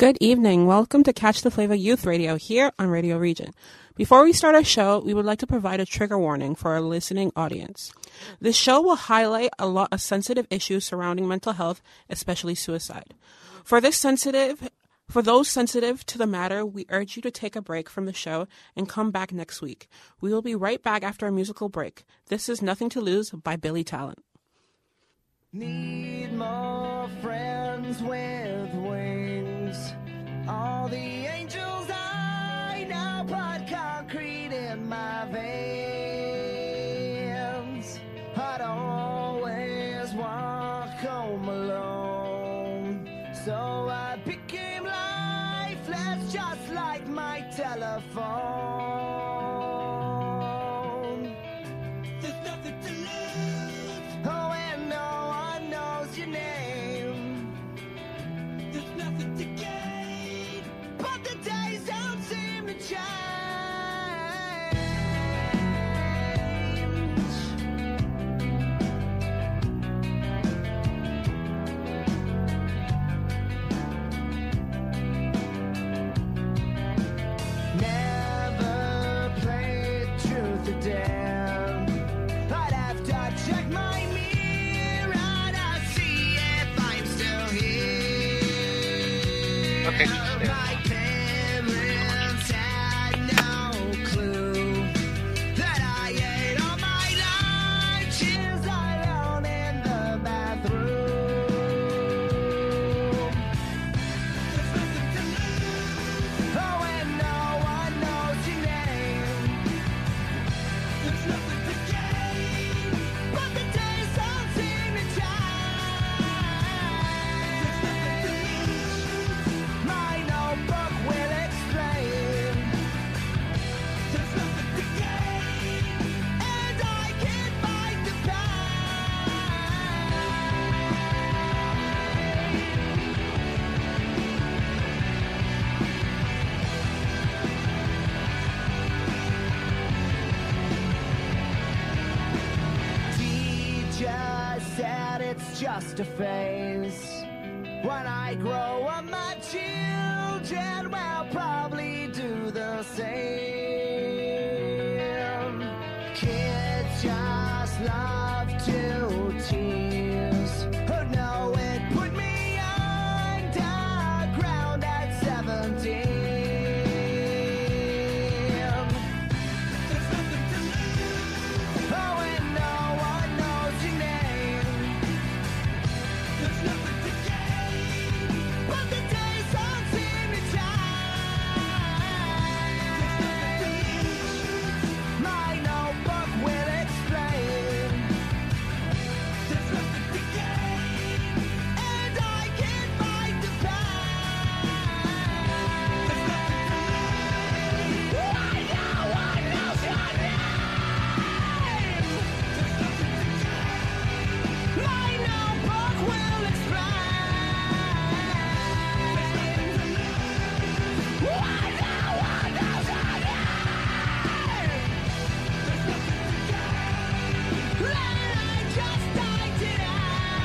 Good evening. Welcome to Catch the Flavor Youth Radio here on Radio Region. Before we start our show, we would like to provide a trigger warning for our listening audience. This show will highlight a lot of sensitive issues surrounding mental health, especially suicide. For those sensitive to the matter, we urge you to take a break from the show and come back next week. We will be right back after a musical break. This is Nothing to Lose by Billy Talent. Need more friends with wings. All the angels I know put concrete in my veins. I'd always walk home alone, so I became lifeless, just like my telephone. There's nothing to lose. Oh, and no one knows your name. There's nothing to gain, but the days don't seem to change. Never played truth or dare. I'd have to check my mirror to see if I'm still here. Okay, just stay. My parents had no clue that I ate all my lunches alone in the bathroom. There's nothing to lose. Oh, and no one knows your name. There's nothing to gain, but the days don't seem to change. There's nothing to lose. My notebook will explain. There's nothing to gain, and I can't fight the Teacher said it's just a phase. When I grow up, my children will probably do the same. Kids just love to tease. Oh no, it put me underground at 17. There's nothing to lose. Oh, and no one knows your name. There's nothing to gain, but the days don't seem to change. There's nothing to lose. My notebook will explain. There's nothing to gain, and I can't fight the pain. There's nothing to lose. Why no one knows your name? There's nothing to gain. My notebook will explain. There's nothing to lose. Why no one knows your name? There's nothing to gain. Let I just die today.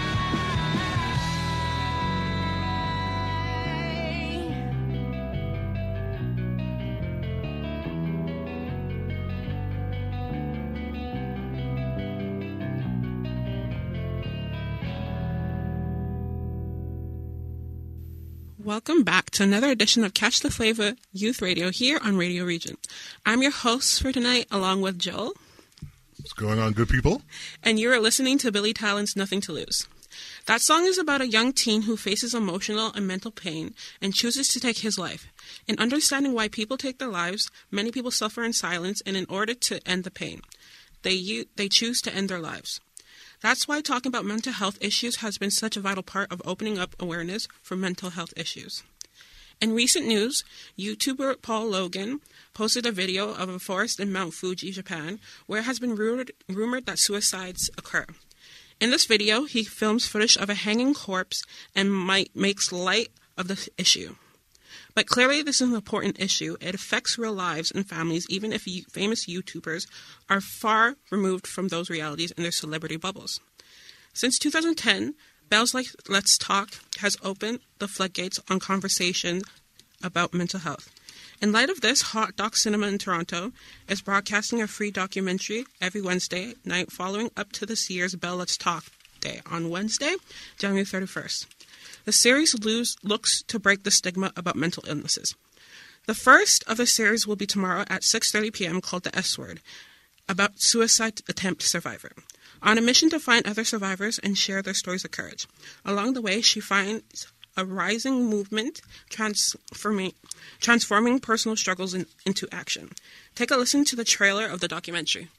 Welcome back to another edition of Catch the Flavor Youth Radio here on Radio Region. I'm your host for tonight, along with Joel, What's going on, good people? and you are listening to Billy Talent's Nothing to Lose. That song is about a young teen who faces emotional and mental pain and chooses to take his life. In understanding why people take their lives, many people suffer in silence, and in order to end the pain, they choose to end their lives. That's why talking about mental health issues has been such a vital part of opening up awareness for mental health issues. In recent news, YouTuber Paul Logan posted a video of a forest in Mount Fuji, Japan, where it has been rumored that suicides occur. In this video, he films footage of a hanging corpse and makes light of the issue. But clearly this is an important issue. It affects real lives and families, even if famous YouTubers are far removed from those realities in their celebrity bubbles. Since 2010, Bells Like Let's Talk has opened the floodgates on conversation about mental health. In light of this, Hot Doc Cinema in Toronto is broadcasting a free documentary every Wednesday night following up to this year's Bell Let's Talk Day on Wednesday, January 31st. The series looks to break the stigma about mental illnesses. The first of the series will be tomorrow at 6:30 p.m. called The S Word, about suicide attempt survivor. On a mission to find other survivors and share their stories of courage. Along the way, she finds a rising movement transforming personal struggles into action. Take a listen to the trailer of the documentary.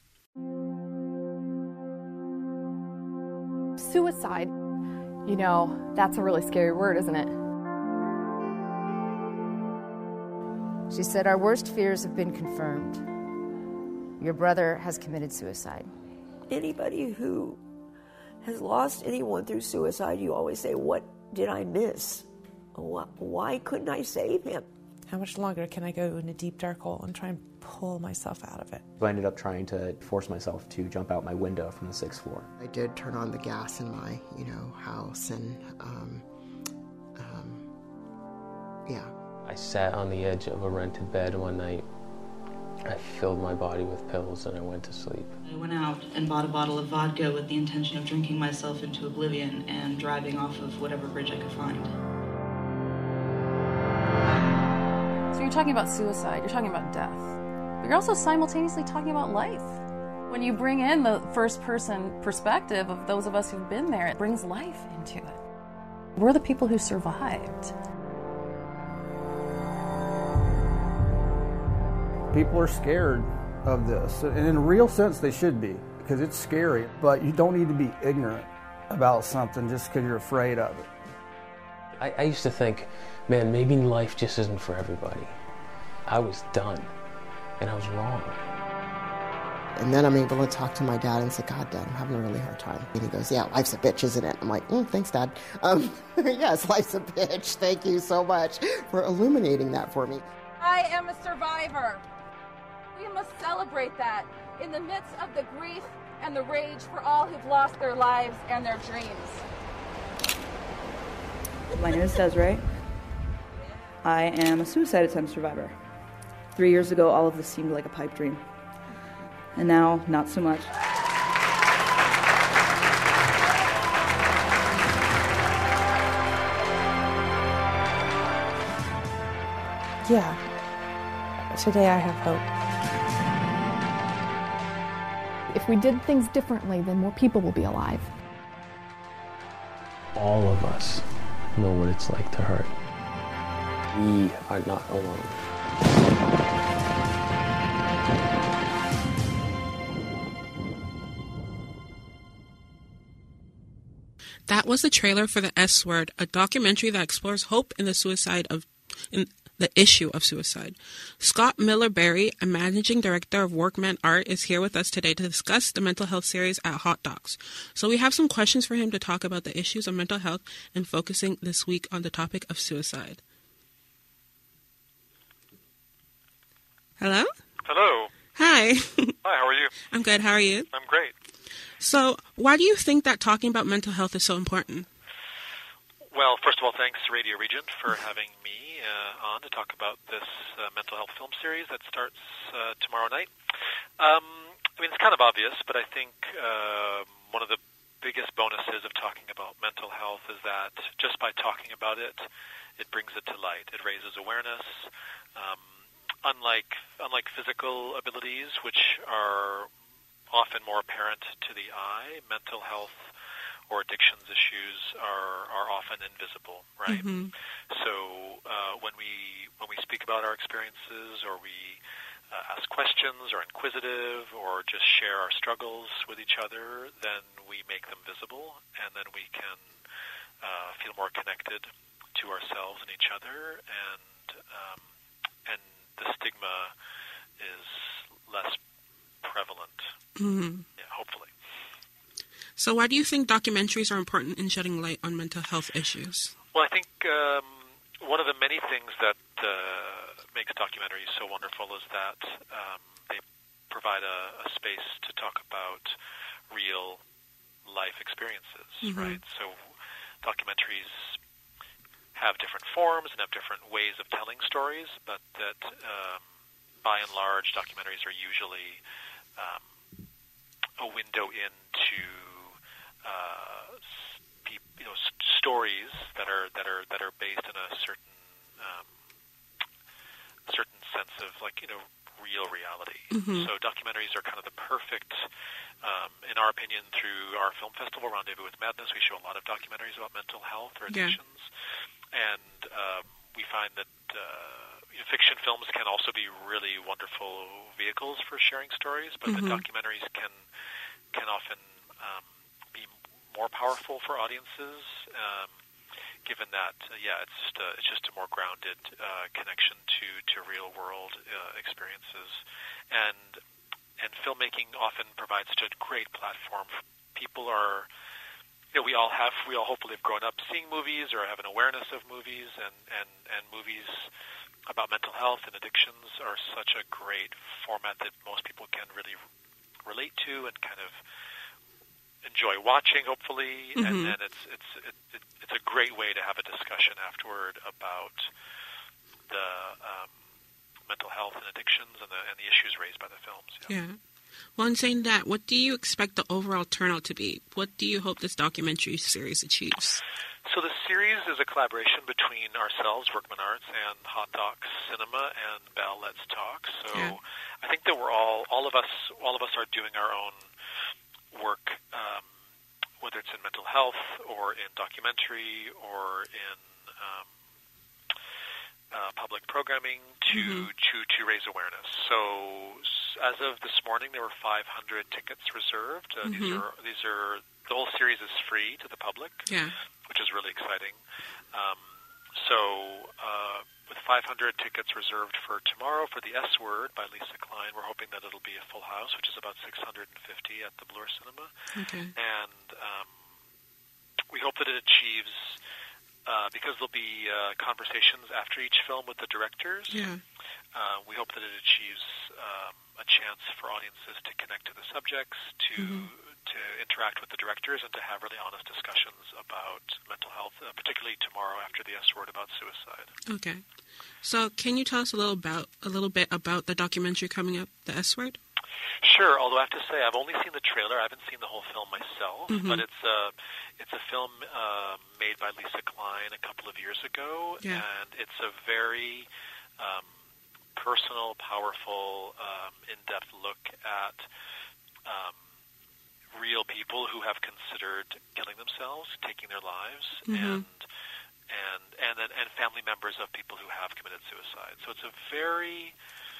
Suicide, that's a really scary word, isn't it? She said, "Our worst fears have been confirmed. Your brother has committed suicide." Anybody who has lost anyone through suicide, you always say, what did I miss? Why couldn't I save him? How much longer can I go in a deep, dark hole and try and pull myself out of it? I ended up trying to force myself to jump out my window from the 6th floor. I did turn on the gas in my, house, and, yeah. I sat on the edge of a rented bed one night. I filled my body with pills and I went to sleep. I went out and bought a bottle of vodka with the intention of drinking myself into oblivion and driving off of whatever bridge I could find. So you're talking about suicide, you're talking about death, but you're also simultaneously talking about life. When you bring in the first-person perspective of those of us who've been there, it brings life into it. We're the people who survived. People are scared of this, and in a real sense they should be, because it's scary, but you don't need to be ignorant about something just because you're afraid of it. I used to think, man, maybe life just isn't for everybody. I was done, and I was wrong. And then I'm able to talk to my dad and say, "God, Dad, I'm having a really hard time." And he goes, "Yeah, life's a bitch, isn't it?" I'm like, "Thanks, Dad." Yes, life's a bitch. Thank you so much for illuminating that for me. I am a survivor. We must celebrate that in the midst of the grief and the rage for all who've lost their lives and their dreams. My name is Desiree. I am a suicide attempt survivor. 3 years ago, all of this seemed like a pipe dream. And now, not so much. Yeah. Today I have hope. If we did things differently, then more people will be alive. All of us know what it's like to hurt. We are not alone. That was the trailer for The S Word, a documentary that explores hope in the issue of suicide. Scott Miller-Berry, a managing director of Workman Art, is here with us today to discuss the mental health series at Hot Docs. So we have some questions for him to talk about the issues of mental health and focusing this week on the topic of suicide. Hello? Hello. Hi. Hi, how are you? I'm good. How are you? I'm great. So why do you think that talking about mental health is so important? Well, first of all, thanks Radio Regent for having me on to talk about this mental health film series that starts tomorrow night. It's kind of obvious, but I think one of the biggest bonuses of talking about mental health is that just by talking about it, it brings it to light. It raises awareness. Unlike physical abilities, which are often more apparent to the eye, mental health or addictions issues are often invisible, right? Mm-hmm. So when we speak about our experiences, or we ask questions, or inquisitive, or just share our struggles with each other, then we make them visible, and then we can feel more connected to ourselves and each other, and the stigma is less prevalent. Mm-hmm. Yeah, hopefully. So why do you think documentaries are important in shedding light on mental health issues? Well, I think one of the many things that makes documentaries so wonderful is that they provide a space to talk about real life experiences, mm-hmm. right? So documentaries have different forms and have different ways of telling stories, but that by and large, documentaries are usually a window into stories that are based in a certain sense of real reality. Mm-hmm. So documentaries are kind of the perfect, in our opinion, through our film festival, Rendezvous with Madness, we show a lot of documentaries about mental health or addictions, and we find that fiction films can also be really wonderful vehicles for sharing stories, but Mm-hmm. the documentaries can often be more powerful for audiences, given that it's just a more grounded connection to real world experiences, and filmmaking often provides such a great platform. People are, we all hopefully have grown up seeing movies or have an awareness of movies, and movies about mental health and addictions are such a great format that most people can really relate to and kind of enjoy watching, hopefully. Mm-hmm. And then it's a great way to have a discussion afterward about the mental health and addictions and the issues raised by the films. Yeah. Well, in saying that, what do you expect the overall turnout to be? What do you hope this documentary series achieves? So the series is a collaboration between ourselves, Workman Arts, and Hot Docs Cinema and Bell Let's Talk. So I think that we're all of us are doing our own work, whether it's in mental health or in documentary or in public programming to raise awareness. So as of this morning, there were 500 tickets reserved. These are the whole series is free to the public, which is really exciting. With 500 tickets reserved for tomorrow for the S Word by Lisa Klein, we're hoping that it'll be a full house, which is about 650 at the Bloor Cinema. Okay. And we hope that it achieves, because there'll be conversations after each film with the directors. We hope that it achieves a chance for audiences to connect to the subjects, to interact with the directors, and to have really honest discussions about mental health, particularly tomorrow after the S Word about suicide. Okay. So can you tell us a little bit about the documentary coming up, the S Word? Sure, although I have to say I've only seen the trailer. I haven't seen the whole film myself, but it's a film made by Lisa Klein a couple of years ago, and it's a very personal, powerful, in-depth look at real people who have considered killing themselves, taking their lives, and family members of people who have committed suicide. So it's a very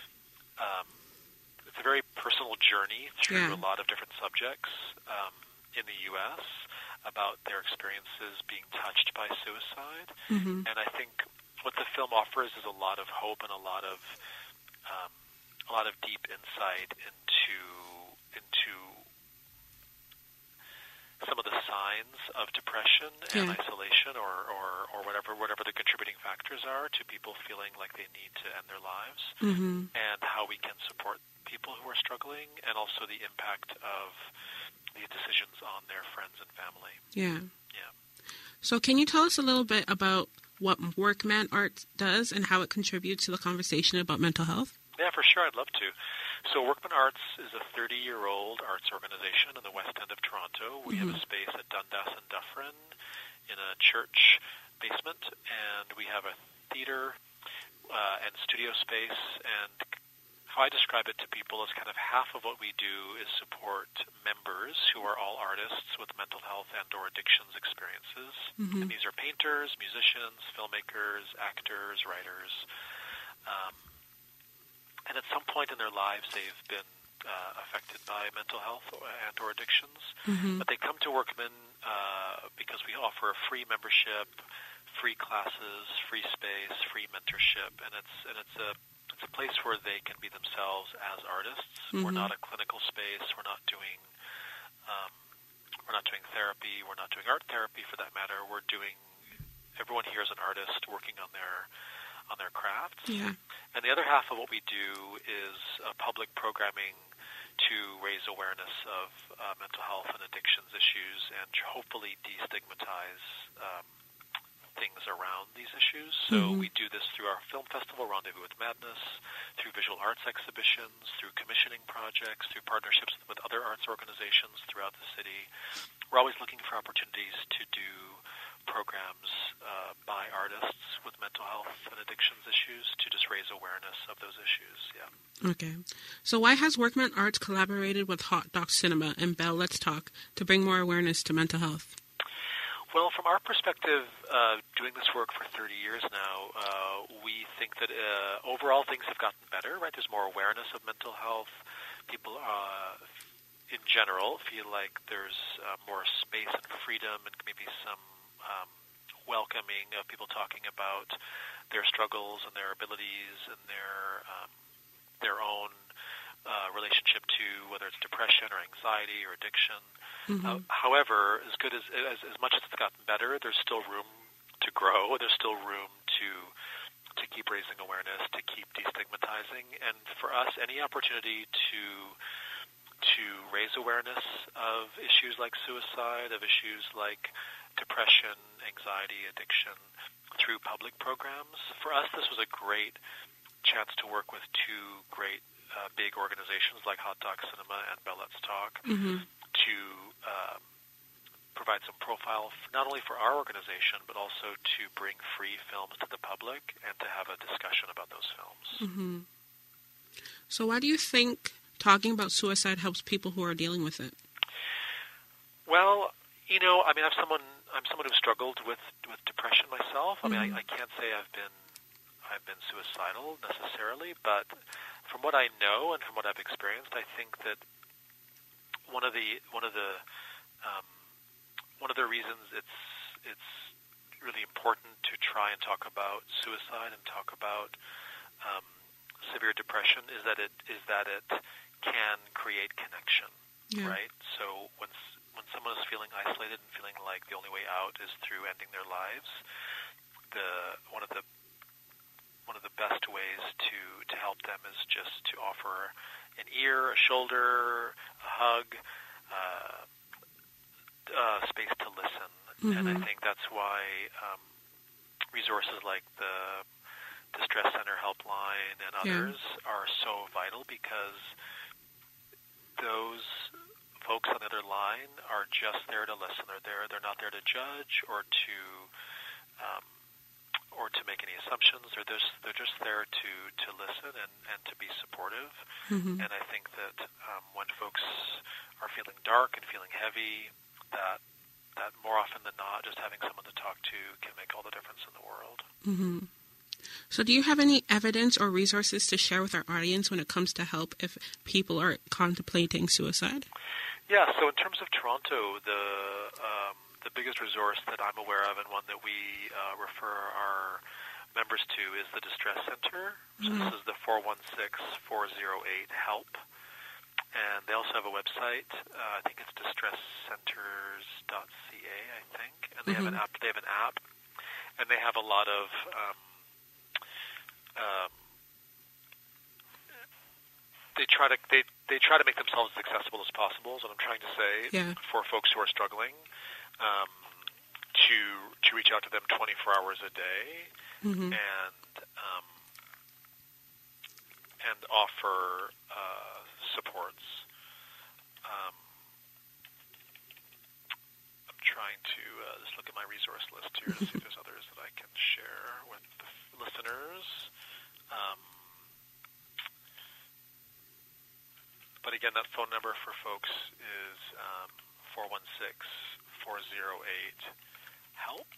personal journey through a lot of different subjects in the U.S. about their experiences being touched by suicide. And I think what the film offers is a lot of hope and a lot of deep insight into some of the signs of depression and isolation, or whatever the contributing factors are to people feeling like they need to end their lives, and how we can support people who are struggling, and also the impact of these decisions on their friends and family. Yeah. So can you tell us a little bit about what Workman Arts does and how it contributes to the conversation about mental health? Yeah, for sure. I'd love to. So Workman Arts is a 30-year-old arts organization in the West End of Toronto. We have a space at Dundas and Dufferin in a church basement, and we have a theater and studio space. And how I describe it to people is kind of half of what we do is support members who are all artists with mental health and or addictions experiences. And these are painters, musicians, filmmakers, actors, writers. And at some point in their lives, they've been affected by mental health and or addictions. But they come to Workman because we offer a free membership, free classes, free space, free mentorship, and it's a place where they can be themselves as artists. We're not a clinical space. We're not doing therapy. We're not doing art therapy, for that matter. Everyone here is an artist working on their crafts. And the other half of what we do is public programming to raise awareness of mental health and addictions issues and hopefully destigmatize things around these issues. So we do this through our film festival, Rendezvous with Madness, through visual arts exhibitions, through commissioning projects, through partnerships with other arts organizations throughout the city. We're always looking for opportunities to do programs by artists with mental health and addictions issues to just raise awareness of those issues. Yeah. Okay. So why has Workman Arts collaborated with Hot Doc Cinema and Bell Let's Talk to bring more awareness to mental health? Well, from our perspective, doing this work for 30 years now, we think that overall things have gotten better, right? There's more awareness of mental health. People, in general, feel like there's more space and freedom and maybe some welcoming of people talking about their struggles and their abilities and their own relationship to whether it's depression or anxiety or addiction. However, as much as it's gotten better, there's still room to grow. There's still room to keep raising awareness, to keep destigmatizing. And for us, any opportunity to raise awareness of issues like suicide, of issues like depression, anxiety, addiction through public programs, for us this was a great chance to work with two great big organizations like Hot Doc Cinema and Bell Let's Talk to provide some profile not only for our organization but also to bring free films to the public and to have a discussion about those films. So why do you think talking about suicide helps people who are dealing with it? Well, I'm someone who struggled with depression myself. I mean, I can't say I've been suicidal necessarily, but from what I know and from what I've experienced, I think that one of the reasons it's really important to try and talk about suicide and talk about severe depression is that it can create connection, right? So when someone is feeling isolated and feeling like the only way out is through ending their lives, one of the best ways to help them is just to offer an ear, a shoulder, a hug, space to listen. And I think that's why resources like the Distress Center Helpline and others are so vital, because those folks on the other line are just there to listen. They're not there to judge or to make any assumptions. They're just there to listen and to be supportive. And I think that when folks are feeling dark and feeling heavy, that more often than not, just having someone to talk to can make all the difference in the world. So do you have any evidence or resources to share with our audience when it comes to help if people are contemplating suicide? Yeah, so in terms of Toronto, the biggest resource that I'm aware of and one that we refer our members to is the Distress Center. So this is the 416-408-HELP. And they also have a website. I think it's distresscenters.ca, I think. And they have an app. They have an app, and they have a lot of they try to make themselves as accessible as possible. Is what I'm trying to say for folks who are struggling. To reach out to them 24 hours a day and offer supports. I'm trying to just look at my resource list here to see if there's others that I can share with the listeners. But again, that phone number for folks is 416-408-HELP.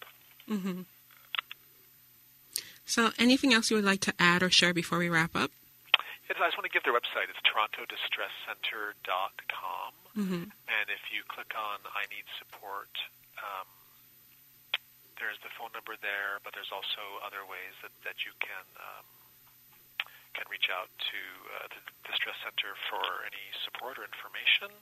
So anything else you would like to add or share before we wrap up? I just want to give their website. It's torontodistresscenter.com. And if you click on I Need Support, there's the phone number there, but there's also other ways that you can reach out to the Distress Center for any support or information.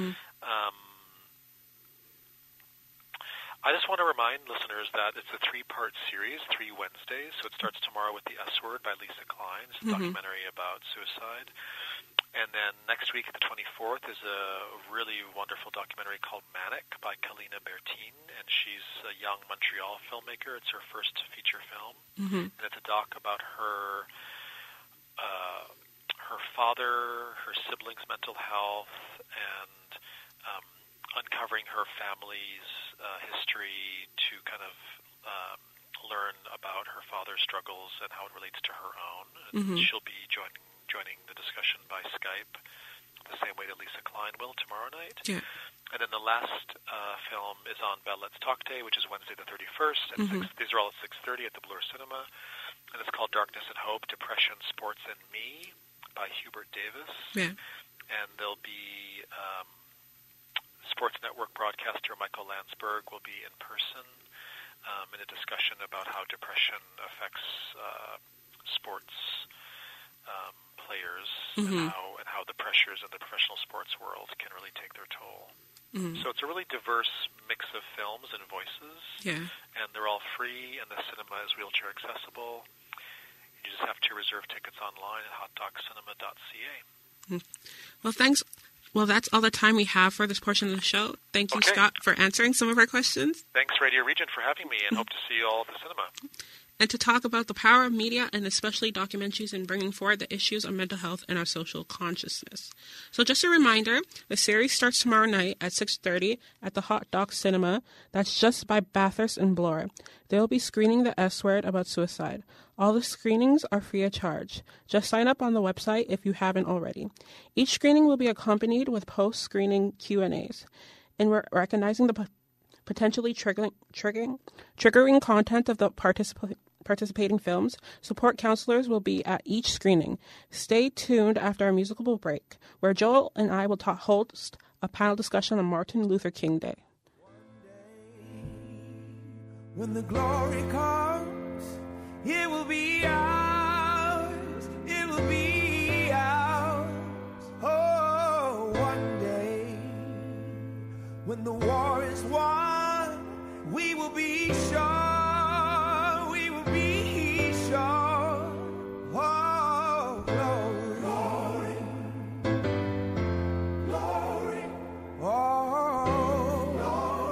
I just want to remind listeners that it's a 3-part series, 3 Wednesdays. So it starts tomorrow with The S Word by Lisa Klein. It's a documentary about suicide. And then next week, the 24th, is a really wonderful documentary called Manic by Kalina Bertine, and she's a young Montreal filmmaker. It's her first feature film, and it's a doc about her father, her siblings' mental health, and uncovering her family's history to kind of learn about her father's struggles and how it relates to her own. And she'll be joining the discussion by Skype, the same way that Lisa Klein will tomorrow night. Yeah. And then the last film is on Bell Let's Talk Day, which is Wednesday the 31st. And these are all at 6:30 at the Bloor Cinema. And it's called Darkness and Hope, Depression, Sports, and Me by Hubert Davis. Yeah. And there'll be Sports Network broadcaster Michael Landsberg will be in person in a discussion about how depression affects sports players and how the pressures in the professional sports world can really take their toll. So it's a really diverse mix of films and voices. Yeah. And they're all free, and the cinema is wheelchair accessible. You just have to reserve tickets online at hotdogcinema.ca. Well, thanks. Well, that's all the time we have for this portion of the show. Thank you, Scott, for answering some of our questions. Thanks, Radio Region, for having me, and hope to see you all at the cinema. And to talk about the power of media and especially documentaries in bringing forward the issues of mental health and our social consciousness. So just a reminder, the series starts tomorrow night at 6:30 at the Hot Dog Cinema. That's just by Bathurst and Bloor. They'll be screening The S Word about suicide. All the screenings are free of charge. Just sign up on the website if you haven't already. Each screening will be accompanied with post-screening Q&As. And we're recognizing the potentially triggering content of the participating films. Support counselors will be at each screening. Stay tuned after our musical break, where Joel and I will host a panel discussion on Martin Luther King Day. When the glory comes, it will be ours. It will be ours. Oh, one day, when the war is won, we will be sure. We will be sure. Oh, glory, glory, glory. Oh,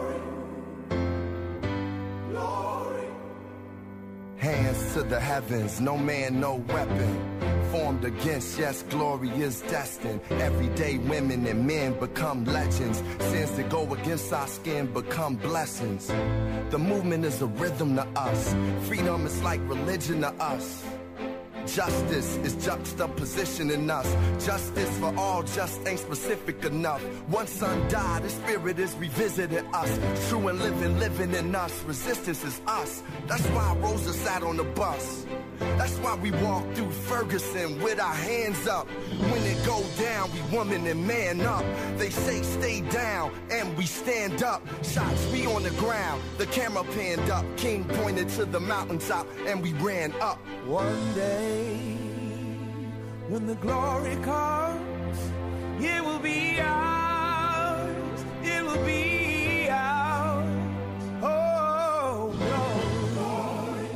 glory, glory. Hands to the heavens, no man, no weapon formed against, yes, glory is destined. Everyday women and men become legends. Sins that go against our skin become blessings. The movement is a rhythm to us. Freedom is like religion to us. Justice is juxtaposition in us. Justice for all just ain't specific enough. One son died, his spirit is revisiting us. True and living in us. Resistance is us. That's why Rosa sat on the bus. That's why we walk through Ferguson with our hands up. When it go down, we woman and man up. They say stay down, and we stand up. Shots, we on the ground. The camera panned up. King pointed to the mountaintop, and we ran up. One day, when the glory comes, it will be ours. It will be ours. Oh, glory,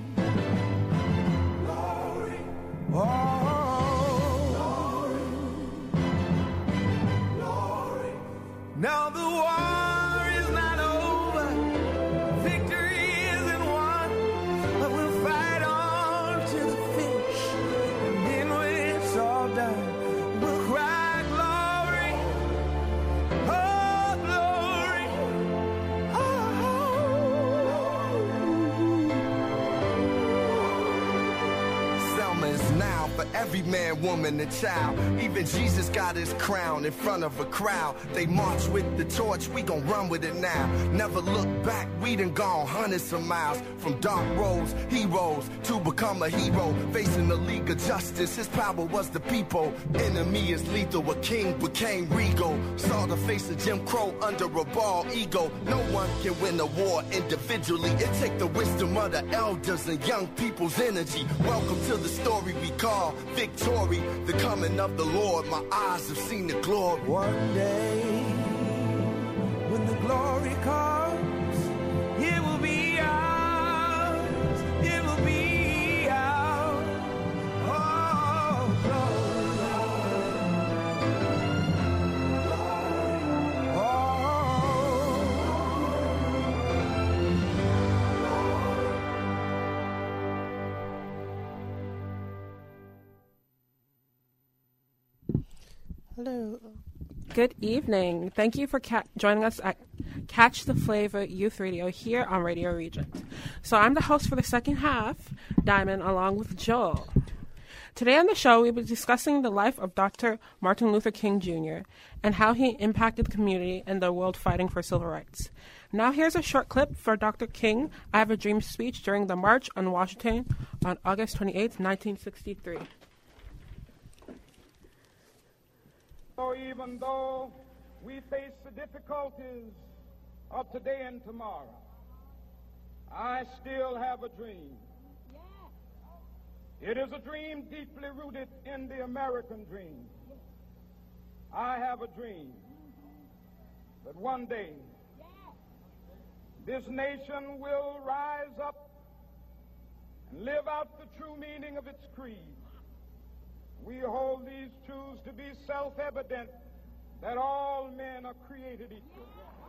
glory, oh, glory, glory. Now the war is not over. Victory isn't won, but we'll fight on to the finish. And then when it's all done, we'll cry glory, oh glory, oh. Selma is now for every man, woman, and child. Even Jesus got his crown in front of a crowd. They march with the torch, we gon' run with it now. Never look back, we done gone hundreds of miles. From dark roads, heroes, to become a hero. Facing the League of Justice, his power was the people. Enemy is lethal, a king became regal. Saw the face of Jim Crow under a bald ego. No one can win a war individually. It take the wisdom of the elders and young people's energy. Welcome to the story we call victory. The coming of the Lord, my eyes have seen the glory. One day, when the glory comes, it will be ours. It will be ours. Oh, glory, Hello. Good evening. Thank you for joining us at Catch the Flavor Youth Radio here on Radio Regent. So I'm the host for the second half, Diamond, along with Joel. Today on the show, we'll be discussing the life of Dr. Martin Luther King Jr. and how he impacted the community and the world fighting for civil rights. Now here's a short clip for Dr. King, I Have a Dream speech during the March on Washington on August 28, 1963. So even though we face the difficulties of today and tomorrow, I still have a dream. It is a dream deeply rooted in the American dream. I have a dream that one day this nation will rise up and live out the true meaning of its creed. We hold these truths to be self-evident, that all men are created equal.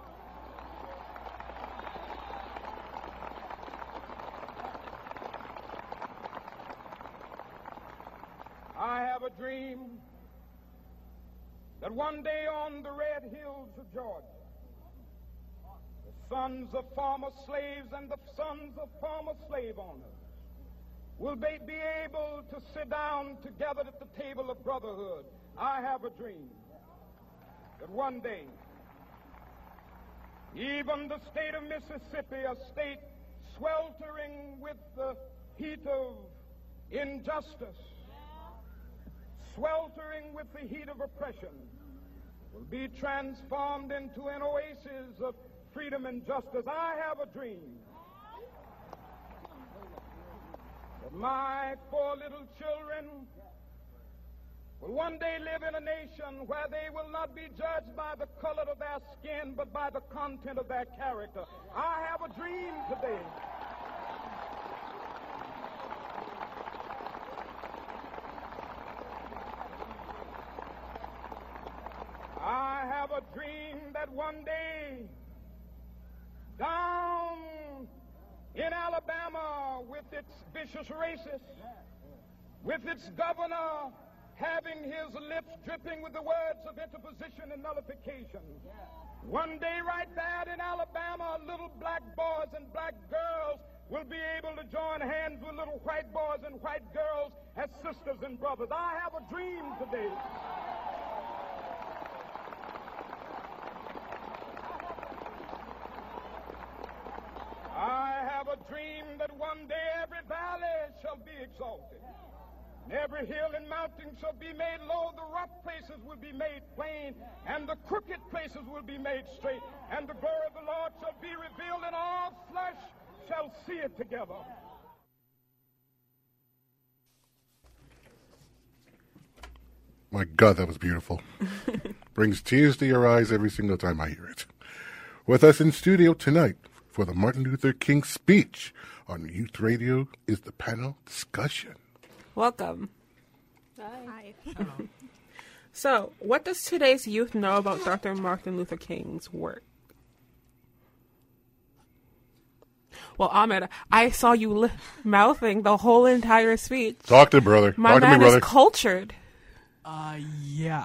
I have a dream that one day on the red hills of Georgia, the sons of former slaves and the sons of former slave owners will be able to sit down together at the table of brotherhood. I have a dream that one day, even the state of Mississippi, a state sweltering with the heat of injustice, sweltering with the heat of oppression, will be transformed into an oasis of freedom and justice. I have a dream that my 4 little children will one day live in a nation where they will not be judged by the color of their skin, but by the content of their character. I have a dream today. I have a dream that one day down in Alabama, with its vicious racists, with its governor having his lips dripping with the words of interposition and nullification, one day right there in Alabama, little black boys and black girls will be able to join hands with little white boys and white girls as sisters and brothers. I have a dream today. I have a dream that one day every valley shall be exalted, and every hill and mountain shall be made low, the rough places will be made plain, and the crooked places will be made straight, and the glory of the Lord shall be revealed, and all flesh shall see it together. My God, that was beautiful. Brings tears to your eyes every single time I hear it. With us in studio tonight for the Martin Luther King speech on Youth Radio is the panel discussion. Welcome. Hi. So, what does today's youth know about Dr. Martin Luther King's work? Well, Ahmed, I saw you mouthing the whole entire speech. Talk to me, brother. My Talk man to me, brother. is cultured. Yeah,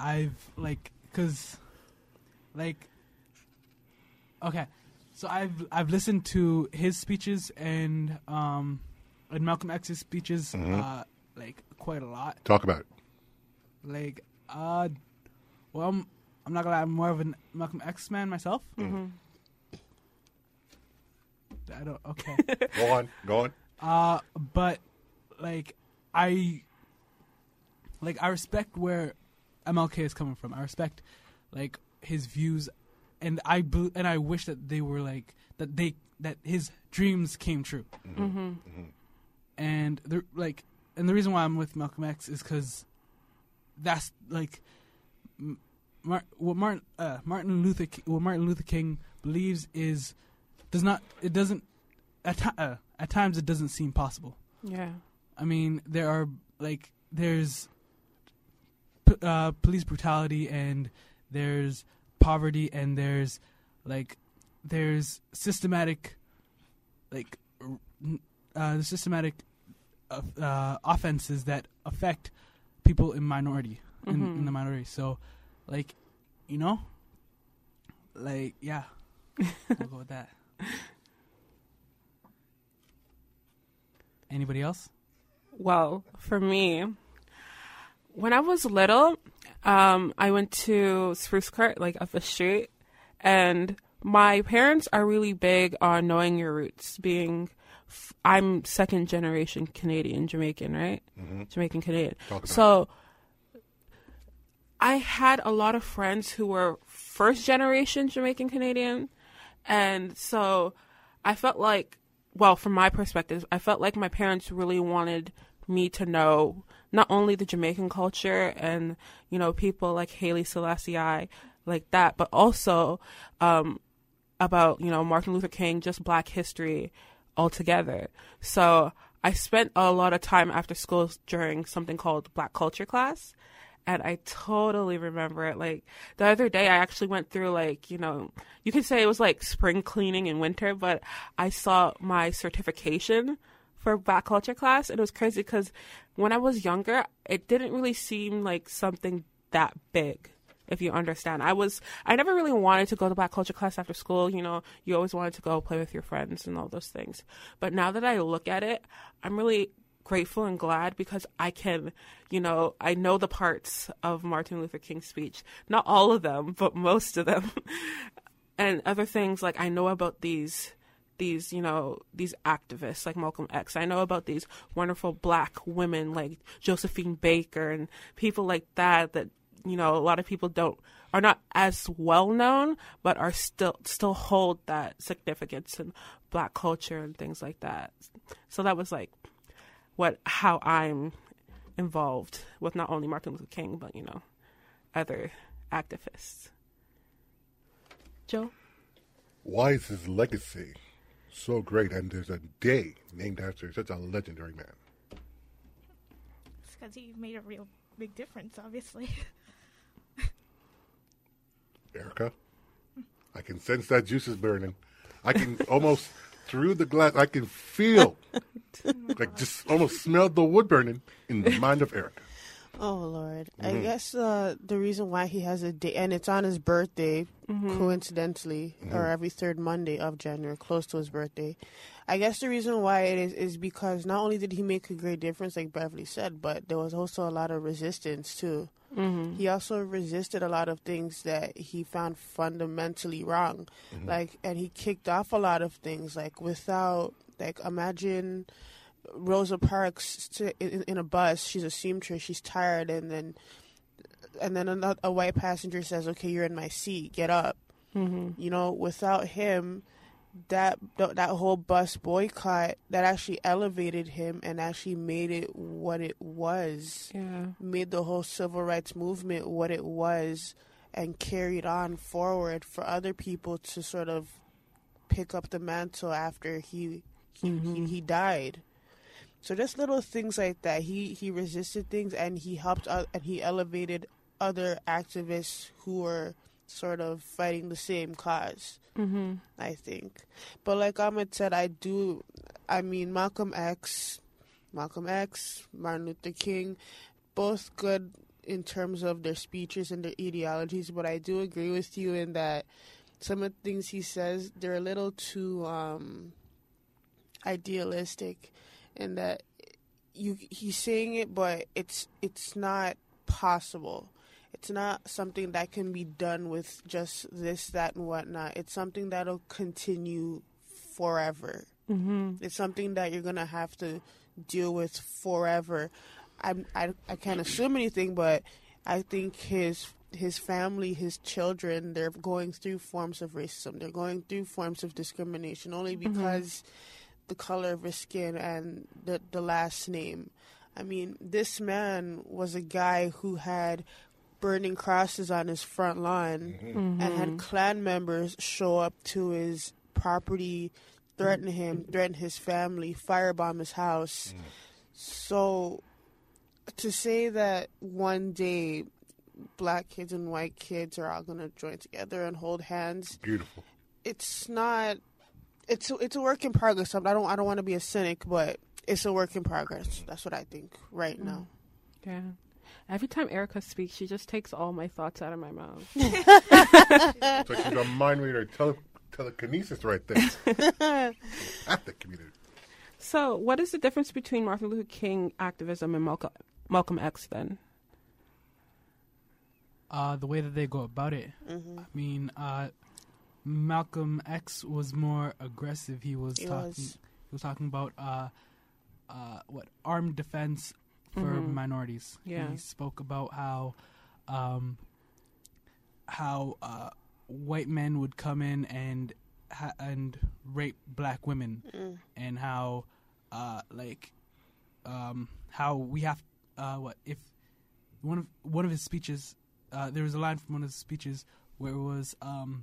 okay. So I've listened to his speeches and Malcolm X's speeches quite a lot. Talk about it. I'm not gonna lie, I'm more of a Malcolm X man myself. Mm-hmm. Okay. Go on. But I respect where MLK is coming from. I respect his views, and I wish that they were that his dreams came true. Mm-hmm. And the reason why I'm with Malcolm X is because that's what Martin Luther King believes at times it doesn't seem possible. Yeah. I mean, there's police brutality, and there's poverty, and there's systematic offenses that affect people in the minority. So Like, you know? Like, yeah. We'll go with that. Anybody else? Well, for me, when I was little, I went to Spruce Court, like up the street, and my parents are really big on knowing your roots. I'm second generation Canadian, Jamaican, right? Mm-hmm. Jamaican Canadian. So I had a lot of friends who were first generation Jamaican Canadian, and so I felt like, well, from my perspective, I felt like my parents really wanted me to know not only the Jamaican culture and, you know, people like Haile Selassie, like that, but also about, you know, Martin Luther King, just Black history altogether. So I spent a lot of time after school during something called Black Culture class. And I totally remember it. Like, the other day, I actually went through, like, you know, you could say it was like spring cleaning in winter, but I saw my certification for Black Culture class. And it was crazy because when I was younger, it didn't really seem like something that big, if you understand. I never really wanted to go to Black Culture class after school. You know, you always wanted to go play with your friends and all those things. But now that I look at it, I'm really grateful and glad because I can, you know, I know the parts of Martin Luther King's speech. Not all of them, but most of them. And other things, like I know about these, you know, these activists like Malcolm X. I know about these wonderful Black women like Josephine Baker and people like that, you know, a lot of people are not as well known, but are still hold that significance in Black culture and things like that. So that was like how I'm involved with not only Martin Luther King, but, you know, other activists. Joe? Why is his legacy so great and there's a day named after such a legendary man? It's because he made a real big difference, obviously. Erica? I can sense that juice is burning. I can almost, through the glass, I can feel, like just almost smell the wood burning in the mind of Erica. Oh, Lord. Mm-hmm. I guess the reason why he has a day, and it's on his birthday, coincidentally, or every third Monday of January, close to his birthday. I guess the reason why it is because not only did he make a great difference, like Beverly said, but there was also a lot of resistance, too. Mm-hmm. He also resisted a lot of things that he found fundamentally wrong. And he kicked off a lot of things, imagine Rosa Parks in a bus. She's a seamstress. She's tired, and then a white passenger says, "Okay, you're in my seat. Get up." Mm-hmm. You know, without him, that whole bus boycott that actually elevated him and actually made it what it was. Yeah. Made the whole civil rights movement what it was, and carried on forward for other people to sort of pick up the mantle after he died. So just little things like that. He resisted things, and he helped out, and he elevated other activists who were sort of fighting the same cause, I think. But like Ahmed said, Malcolm X, Martin Luther King, both good in terms of their speeches and their ideologies, but I do agree with you in that some of the things he says, they're a little too idealistic, and that he's saying it, but it's not possible. It's not something that can be done with just this, that, and whatnot. It's something that'll continue forever. Mm-hmm. It's something that you're going to have to deal with forever. I can't assume anything, but I think his family, his children, they're going through forms of racism. They're going through forms of discrimination only because the color of his skin and the last name. I mean, this man was a guy who had burning crosses on his front lawn and had Klan members show up to his property, threaten him, threaten his family, firebomb his house. So to say that one day Black kids and white kids are all going to join together and hold hands, beautiful. It's not. It's a work in progress. I don't want to be a cynic, but it's a work in progress. That's what I think right now. Yeah. Every time Erica speaks, she just takes all my thoughts out of my mouth. It's like she's a mind reader, telekinesis right there. At the community. So, what is the difference between Martin Luther King activism and Malcolm X then? The way that they go about it. I mean, Malcolm X was more aggressive. He was talking about armed defense for minorities. Yeah. He spoke about how white men would come in and rape black women, and how how we have if one of his speeches. There was a line from one of his speeches where it was,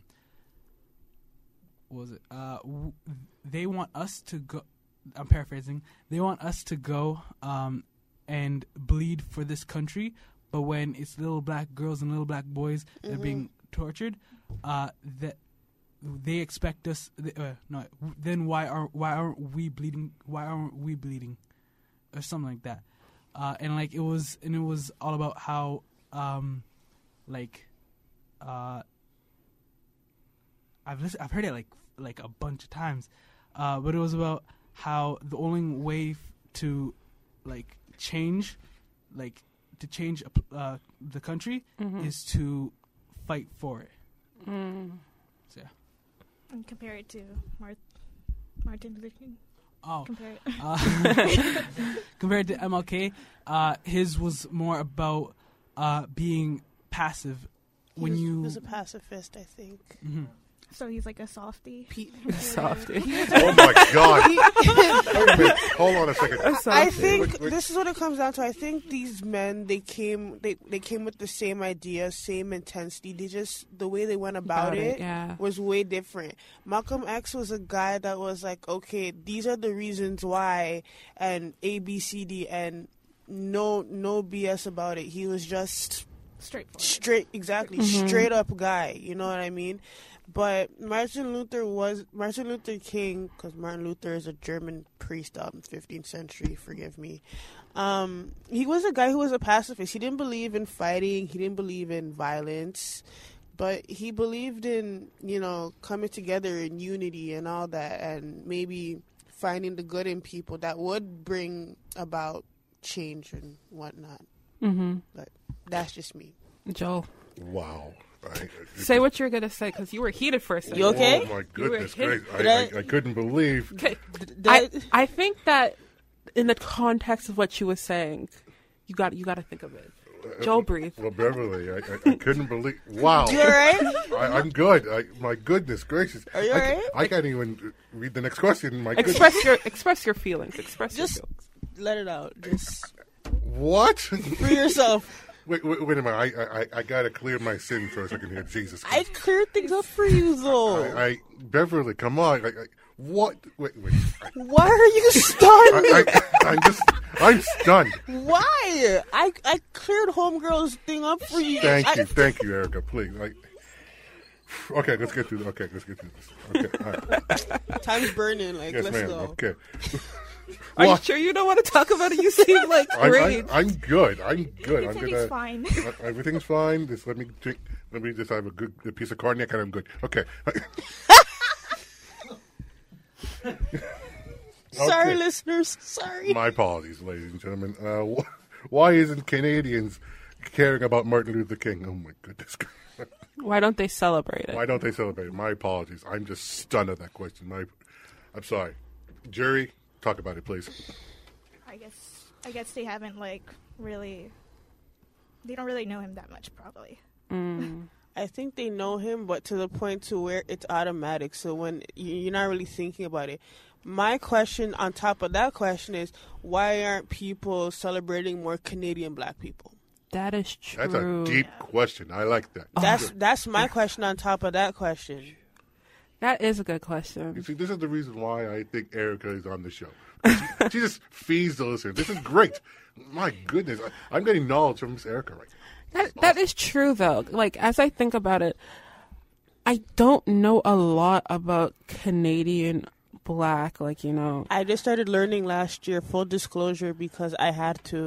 they want us to go, I'm paraphrasing, they want us to go and bleed for this country, but when it's little black girls and little black boys that are being tortured, that they expect us, then why aren't we bleeding? Why aren't we bleeding? Or something like that. And it was all about how, I've heard it like a bunch of times, but it was about how the only way to change the country is to fight for it. So yeah. And compare it to Martin Luther King. Oh, compared to MLK, his was more about being passive. He was a pacifist, I think. So he's like a softie. Softie. Oh my God! Wait, hold on a second. I think this is what it comes down to. I think these men, they came with the same idea, same intensity. The way they went about it was way different. Malcolm X was a guy that was like, okay, these are the reasons why, and A, B, C, D, and no BS about it. He was just straight up guy. You know what I mean? But Martin Luther King, because Martin Luther is a German priest of the 15th century, forgive me. He was a guy who was a pacifist. He didn't believe in fighting. He didn't believe in violence. But he believed in, coming together in unity and all that, and maybe finding the good in people that would bring about change and whatnot. But that's just me. Joel. Wow. Say what you're going to say, because you were heated for a second. You okay? Oh, my goodness gracious. I couldn't believe. Okay. I think that in the context of what she was saying, you got to think of it. Joel, breathe. Well, Beverly, I couldn't believe. Wow. You all right? I'm good. My goodness gracious. Are you all right? I can't even read the next question. Express your feelings. Express your feelings. Let it out. Just what? Free yourself. Wait a minute. I gotta clear my sin for a second here. Jesus Christ. I cleared things up for you, though. Beverly, come on. What? Wait. Why are you stunned? I'm stunned. Why? I cleared Homegirl's thing up for you. Thank you, Erica. Please. Okay, let's get through this. Okay, all right. Time's burning. Yes, let's ma'am. go. Okay. Are you sure you don't want to talk about it? You seem like great. I'm good. Everything's fine. Everything's fine. Just let me just have a piece of cognac and I'm good. Okay. Sorry, listeners. Sorry. My apologies, ladies and gentlemen. Why isn't Canadians caring about Martin Luther King? Oh, my goodness. Why don't they celebrate it? Why don't they celebrate it? My apologies. I'm just stunned at that question. I'm sorry. Jury, talk about it, please. I guess they haven't really. They don't really know him that much, probably. I think they know him, but to the point to where it's automatic. So when you're not really thinking about it. My question on top of that question is, why aren't people celebrating more Canadian black people? That is true. That's a deep question. I like that. That's my question on top of that question. That is a good question. You see, this is the reason why I think Erica is on the show. She just feeds the listeners. This is great. My goodness. I'm getting knowledge from Miss Erica right now. That is true, though. As I think about it, I don't know a lot about Canadian black, I just started learning last year, full disclosure, because I had to.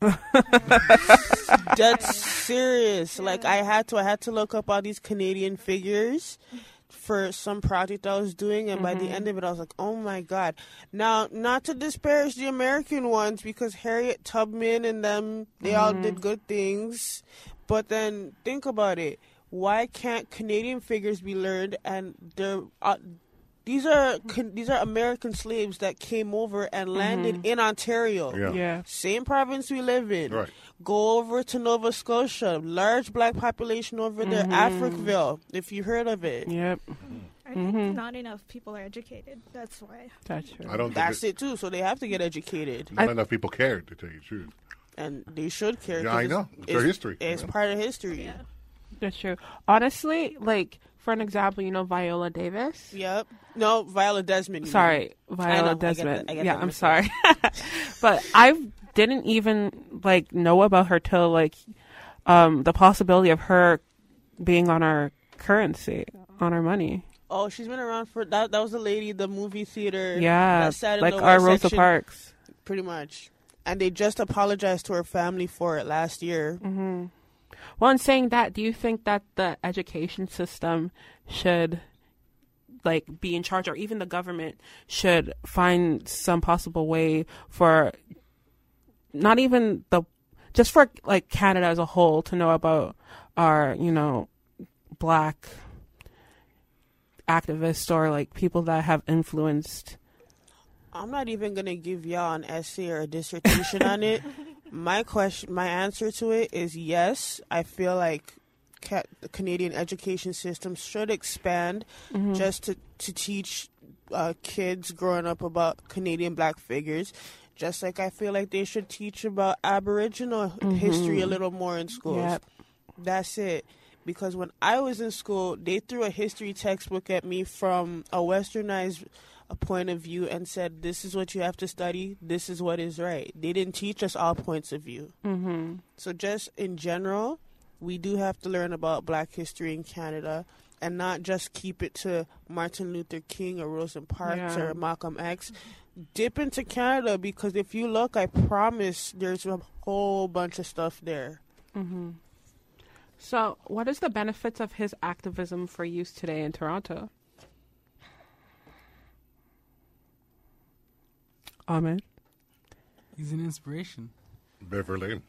That's serious. Like I had to look up all these Canadian figures for some project I was doing, and by the end of it, I was like, "Oh my god!" Now, not to disparage the American ones, because Harriet Tubman and them, they all did good things, but then think about it: why can't Canadian figures be learned? And they're these are American slaves that came over and landed in Ontario. Yeah. Same province we live in. Right. Go over to Nova Scotia. Large black population over there. Africville, if you heard of it. Yep. I think not enough people are educated. That's why. That's true. I don't. That's it too. So they have to get educated. Not enough people care, to tell you the truth. And they should care. Yeah, I know. It's their history. It's part of history. Yeah. That's true. Honestly, like, for an example, you know Viola Davis? Yep. No, Viola Desmond. Sorry, Viola Desmond. I get yeah, that I'm sorry. But I didn't even, like, know about her till, like, the possibility of her being on our currency, on our money. Oh, she's been around for that. That was the lady, the movie theater. Yeah, that sat in like the our West Rosa section, Parks. pretty much. And they just apologized to her family for it last year. Mm-hmm. Well, in saying that, do you think that the education system should, like, be in charge, or even the government should find some possible way for not even just for, like, Canada as a whole to know about our, you know, black activists or, like, people that have influenced? I'm not even going to give y'all an essay or a dissertation on it. My answer to it is yes. I feel like the Canadian education system should expand just to teach kids growing up about Canadian black figures. Just like I feel like they should teach about Aboriginal history a little more in schools. Yep. That's it. Because when I was in school, they threw a history textbook at me from a westernized point of view and said, this is what you have to study, this is what is right. They didn't teach us all points of view. So just in general, we do have to learn about black history in Canada and not just keep it to Martin Luther King or Rosa Parks or Malcolm X. Dip into Canada, because if you look, I promise there's a whole bunch of stuff there. So what is the benefits of his activism for youth today in Toronto? Ahmed? He's an inspiration. Beverly.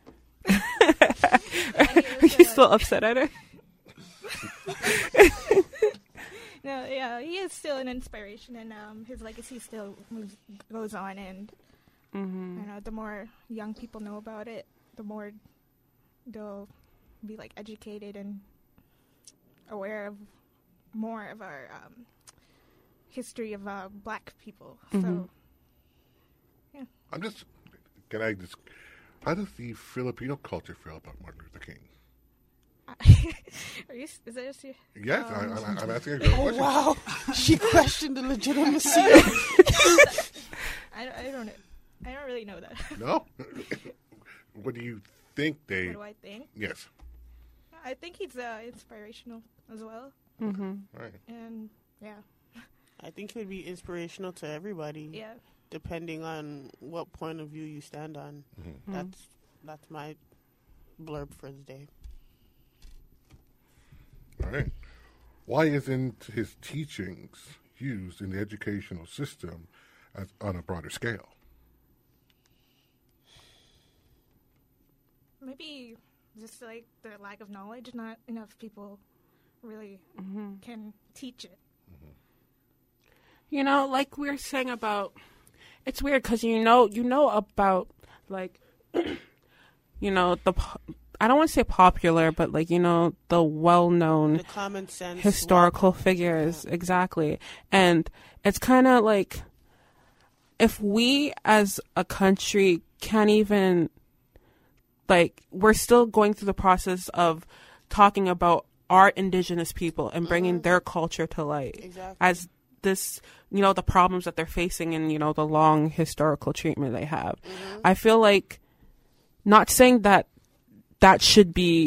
Are you still upset at her? No, yeah, he is still an inspiration, and his legacy still goes on. And you know, the more young people know about it, the more they'll be like educated and aware of more of our history of black people. So, yeah. How does the Filipino culture feel about Martin Luther King? Is that just your... Yes, I'm asking a good question. Wow, she questioned the legitimacy. I don't really know that. No? What do you think they... What do I think? Yes. I think he's inspirational as well. Right. And, yeah. I think he would be inspirational to everybody. Yeah. Depending on what point of view you stand on. That's my blurb for the day. All right. Why isn't his teachings used in the educational system on a broader scale? Maybe just like the lack of knowledge. Not enough people really can teach it. You know, like we were saying about, it's weird because you know about, like, you know, I don't want to say popular, but, like, you know, the well-known, the common sense historical figures. Exactly. And it's kind of like, if we as a country can't even, like, we're still going through the process of talking about our indigenous people and bringing their culture to light as this, you know, the problems that they're facing and, you know, the long historical treatment they have. I feel like, not saying that should be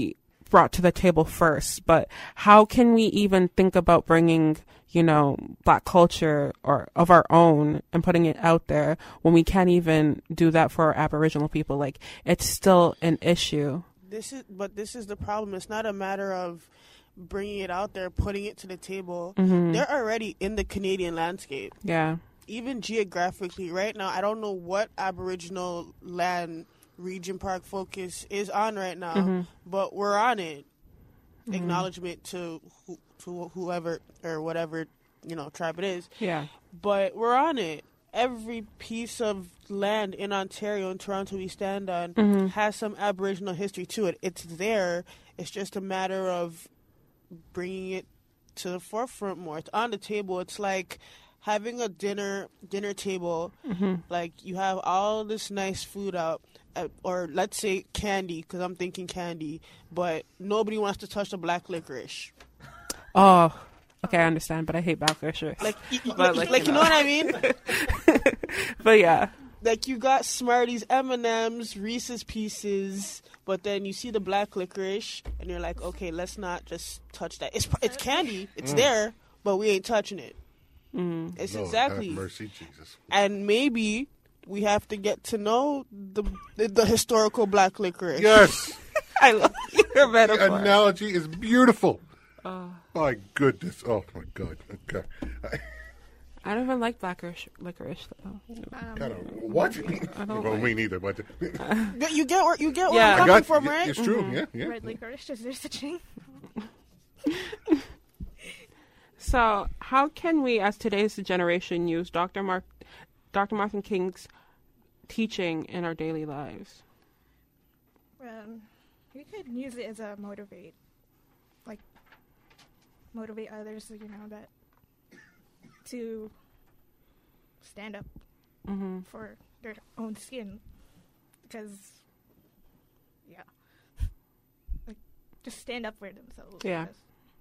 brought to the table first, but how can we even think about bringing, you know, Black culture or of our own and putting it out there when we can't even do that for our Aboriginal people? Like, it's still an issue. This is the problem. It's not a matter of bringing it out there, putting it to the table. Mhm. They're already in the Canadian landscape. Yeah. Even geographically, right now, I don't know what Aboriginal land Region Park focus is on right now, Mhm. but we're on it. Mhm. Acknowledgement to whoever or whatever, you know, tribe it is. Yeah. But we're on it. Every piece of land in Ontario and Toronto we stand on Mhm. has some Aboriginal history to it. It's there. It's just a matter of bringing it to the forefront more. It's on the table. It's like having a dinner table. Mhm. Like, you have all this nice food out, or let's say candy, because I'm thinking candy, but nobody wants to touch the black licorice. Oh, okay, I understand, but I hate black licorice. Like, But, you know what I mean? But yeah. Like, you got Smarties, M&Ms, Reese's Pieces, but then you see the black licorice, and you're like, okay, let's not just touch that. It's candy. It's there, but we ain't touching it. Mm. It's Lord, exactly. have mercy, Jesus. And maybe we have to get to know the historical black licorice. Yes. I love your metaphor. The analogy is beautiful. My goodness. Oh, my God. Okay. I don't even like black licorice though. Kind of what? I don't Well, like. me neither, but You get where Yeah. I'm coming from, yeah, right? it's true. Mm-hmm. Yeah. Red licorice, is there such a thing? So, how can we, as today's generation, use Dr. Martin King's teaching in our daily lives? We could use it as a motivate others, you know, that to stand up Mm-hmm. for their own skin, because like, just stand up for themselves. Yeah. I guess.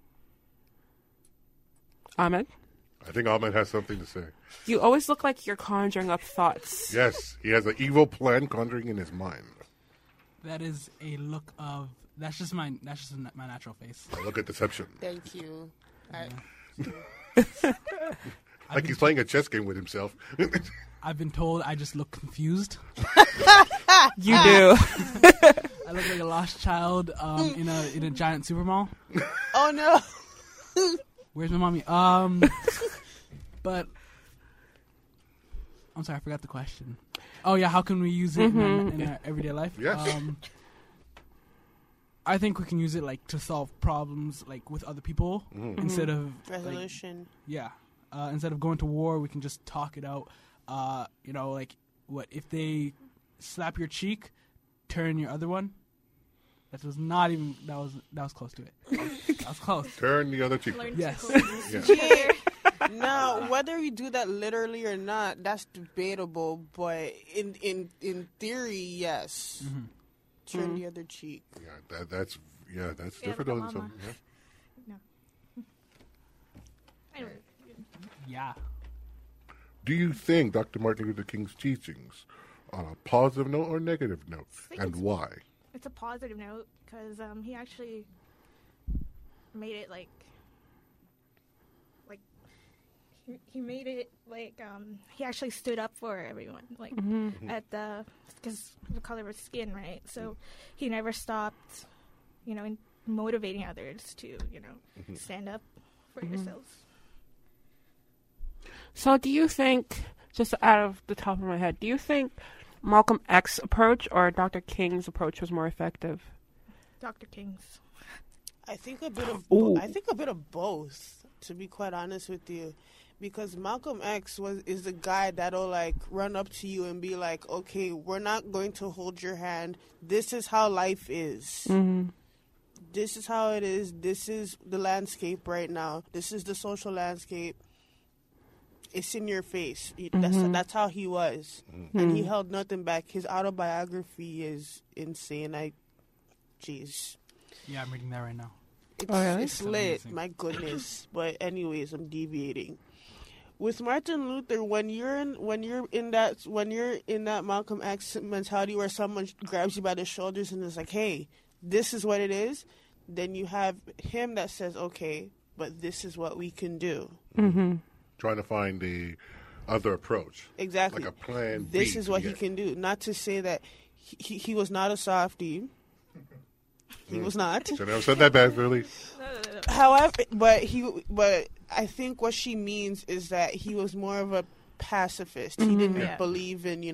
Ahmed? I think Ahmed has something to say. You always look like you're conjuring up thoughts. Yes, he has an evil plan conjuring in his mind. That is a look of. That's just my natural face. A look at deception. Thank you. Like he's playing a chess game with himself. I've been told I just look confused. You do. I look like a lost child in a giant super mall. Oh no. Where's my mommy? But I'm sorry, I forgot the question. Oh yeah, how can we use it in our everyday life? Yes. I think we can use it like to solve problems like with other people instead of resolution. Instead of going to war, we can just talk it out. You know, like what if they slap your cheek, turn your other one? That was not even. That was close to it. That was close. Turn the other cheek. Yes. Yeah. Now, whether you do that literally or not, that's debatable. But in theory, yes. Mm-hmm. Turn the other cheek. Yeah, that's different. like a Than some, No. Anyway. Yeah. Do you think Dr. Martin Luther King's teachings on a positive note or negative note, and why? It's a positive note because he actually made it like he made it like he actually stood up for everyone, like at because of the color of his skin, right? So he never stopped, you know, in motivating others to, you know, stand up for yourselves. So do you think, just out of the top of my head, do you think Malcolm X's approach or Dr. King's approach was more effective? Dr. King's. I think a bit of both, to be quite honest with you, because Malcolm X is the guy that'll like run up to you and be like, "Okay, we're not going to hold your hand. This is how life is. Mm-hmm. This is how it is. This is the landscape right now. This is the social landscape. It's in your face." That's how he was, and he held nothing back. His autobiography is insane. Jeez. Yeah, I'm reading that right now. It's lit. Amazing. My goodness. But anyways, I'm deviating. With Martin Luther, when you're in that Malcolm X mentality where someone grabs you by the shoulders and is like, "Hey, this is what it is," then you have him that says, okay, but this is what we can do. Mm-hmm. Trying to find the other approach. Exactly. Like a plan This B is what to he get. can do. Not to say that he was not a softie. He was not. So never said that bad, really. However, but I think what she means is that he was more of a pacifist. He didn't Yeah. believe in,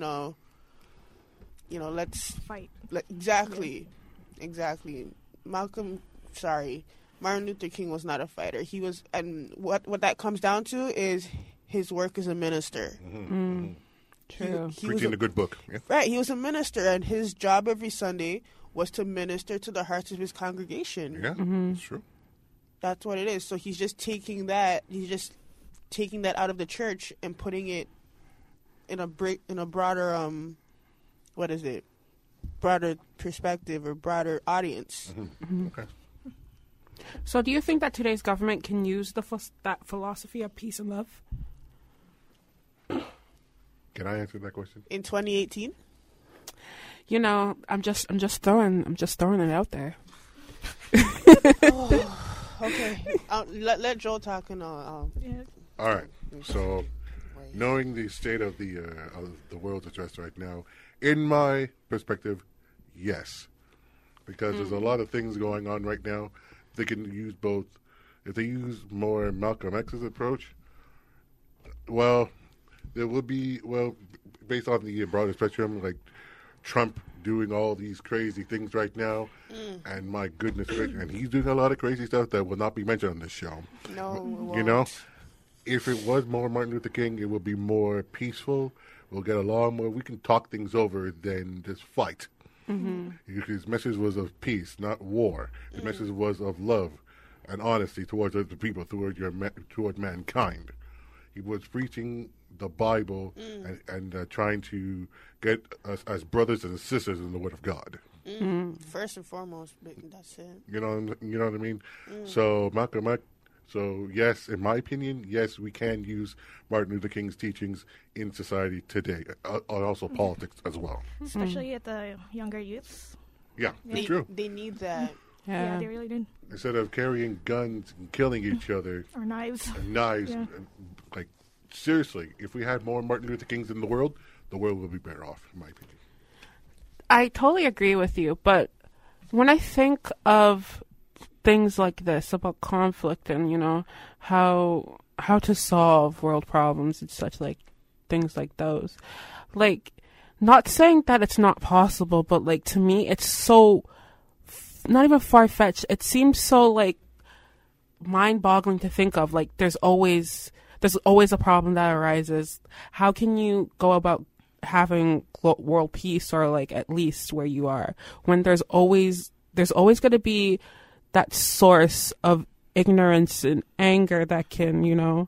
let's Fight. Exactly. Martin Luther King was not a fighter. He was, and what that comes down to is his work as a minister. True. He was Preaching a good book. Yeah. Right, he was a minister, and his job every Sunday was to minister to the hearts of his congregation. Yeah, that's true. That's what it is. So he's just taking that out of the church and putting it in a broader broader perspective or broader audience. Okay. So, do you think that today's government can use that philosophy of peace and love? Can I answer that question? In 2018? I'm just throwing it out there. Okay. Let Joel talk and I'll. Yeah. All right. So, knowing the state of the world's addressed right now, in my perspective, yes, because there's a lot of things going on right now. They can use both. If they use more Malcolm X's approach, well, there will be based on the broader spectrum, like Trump doing all these crazy things right now, and my goodness, and he's doing a lot of crazy stuff that will not be mentioned on this show. No, you know, if it was more Martin Luther King, it would be more peaceful. We'll get along more. We can talk things over than just fight. His message was of peace, not war. His message was of love and honesty towards other people, toward mankind. He was preaching the Bible and trying to get us as brothers and sisters in the Word of God. First and foremost, that's it. You know what I mean? So Malcolm X. So yes, in my opinion, yes, we can use Martin Luther King's teachings in society today, also politics as well. Especially at the younger youths. Yeah, it's true. They need that. Yeah, they really do. Instead of carrying guns and killing each other. Or knives. Yeah. Like, seriously, if we had more Martin Luther Kings in the world would be better off, in my opinion. I totally agree with you, but when I think of things like this about conflict and how to solve world problems and such, like things like those, like, not saying that it's not possible, but like, to me it's so not even far-fetched. It seems so like mind-boggling to think of. Like, there's always a problem that arises. How can you go about having world peace, or like at least where you are, when there's always going to be that source of ignorance and anger that can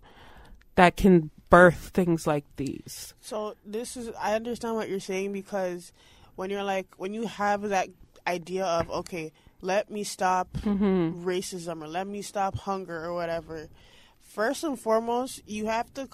birth things like these. So I understand what you're saying, because when you have that idea of, okay, let me stop racism, or let me stop hunger or whatever, first and foremost, you have to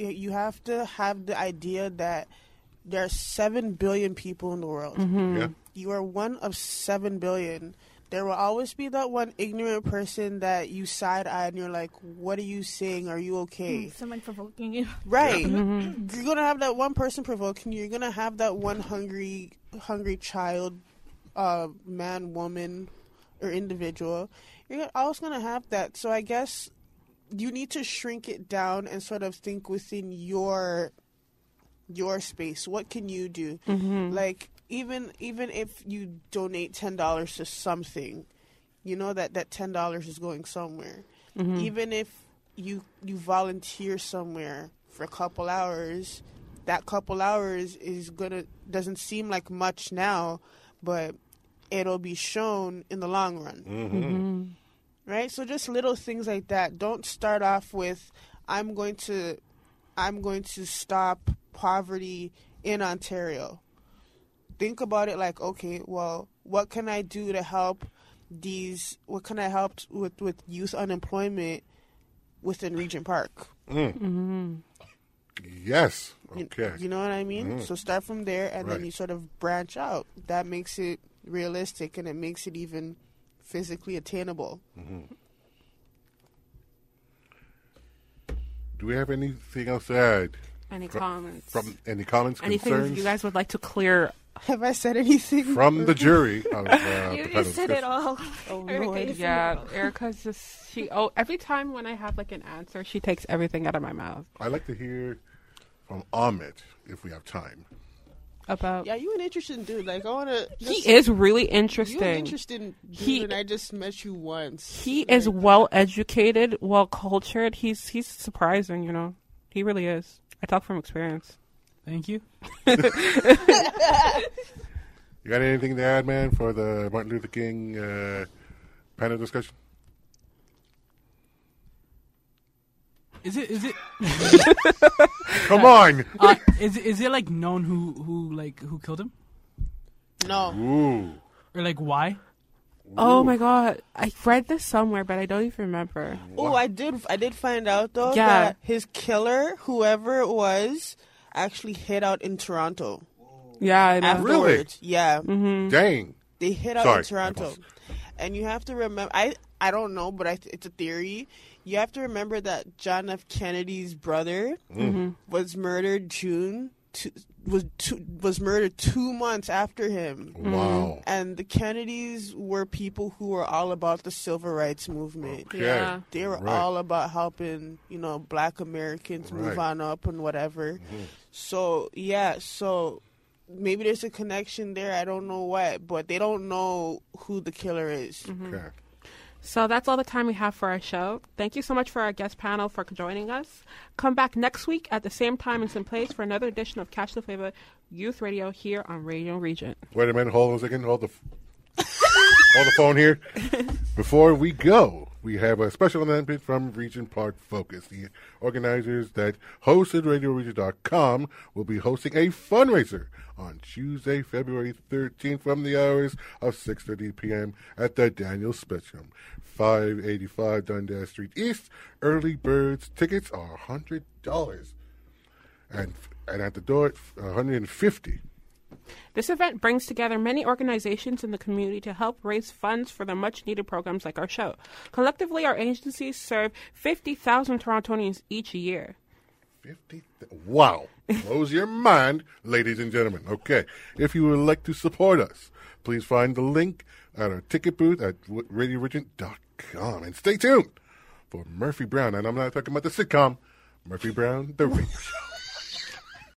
have the idea that there are 7 billion people in the world. Yeah. You are one of 7 billion. There will always be that one ignorant person that you side-eye and you're like, what are you saying? Are you okay? Someone provoking you. Right. You're going to have that one person provoking you. You're going to have that one hungry child, man, woman, or individual. You're always going to have that. So I guess you need to shrink it down and sort of think within your space. What can you do? Like, even if you donate $10 to something, you know that $10 is going somewhere. Even if you volunteer somewhere for a couple hours, that couple hours doesn't seem like much now, but it'll be shown in the long run. Right? So just little things like that. Don't start off with, I'm going to stop poverty in Ontario. Think about it like, okay, well, what can I do to help what can I help with youth unemployment within Regent Park? Yes. Okay. You know what I mean? So start from there, and then you sort of branch out. That makes it realistic, and it makes it even physically attainable. Mm-hmm. Do we have anything else to add? Any comments? Any comments, Anything concerns? you guys would like to clear? Have I said anything? From the jury. You said it all. Oh, Erica, no, you said Yeah, it all. Erica's just every time when I have like an answer, she takes everything out of my mouth. I'd like to hear from Ahmed if we have time. About Yeah, you an interesting dude. Like, I want to... he is really interesting. You an interesting dude, and I just met you once. He is well educated, well cultured. He's surprising, you know. He really is. I talk from experience. Thank you. You got anything to add, man, for the Martin Luther King panel discussion? Is it? Come on. Is it like known who killed him? No. Ooh. Or like why? Oh my god, I read this somewhere, but I don't even remember. Oh, I did find out though Yeah. that his killer, whoever it was, actually hid out in Toronto. Yeah, I know. Afterwards. Really? Yeah. Mm-hmm. Dang. They hid out Sorry, in Toronto. And you have to remember, I don't know, but it's a theory. You have to remember that John F. Kennedy's brother was murdered was murdered 2 months after him. Wow. And the Kennedys were people who were all about the civil rights movement. Okay. Yeah. They were Right. all about helping, Black Americans move Right. on up and whatever. So, yeah, maybe there's a connection there. I don't know what, but they don't know who the killer is. Okay. So that's all the time we have for our show. Thank you so much for our guest panel for joining us. Come back next week at the same time and same place for another edition of Catch the Flavor Youth Radio here on Radio Regent. Wait a minute. Hold on a second. Hold the phone here. Before we go, we have a special announcement from Regent Park Focus. The organizers that hosted RadioRegent.com will be hosting a fundraiser on Tuesday, February 13th from the hours of 6:30 p.m. at the Daniel Spectrum, 585 Dundas Street East. Early birds tickets are $100. And at the door, $150. This event brings together many organizations in the community to help raise funds for the much-needed programs like our show. Collectively, our agencies serve 50,000 Torontonians each year. Wow. Blows your mind, ladies and gentlemen. Okay. If you would like to support us, please find the link at our ticket booth at RadioRegent.com. And stay tuned for Murphy Brown. And I'm not talking about the sitcom, Murphy Brown, the radio show.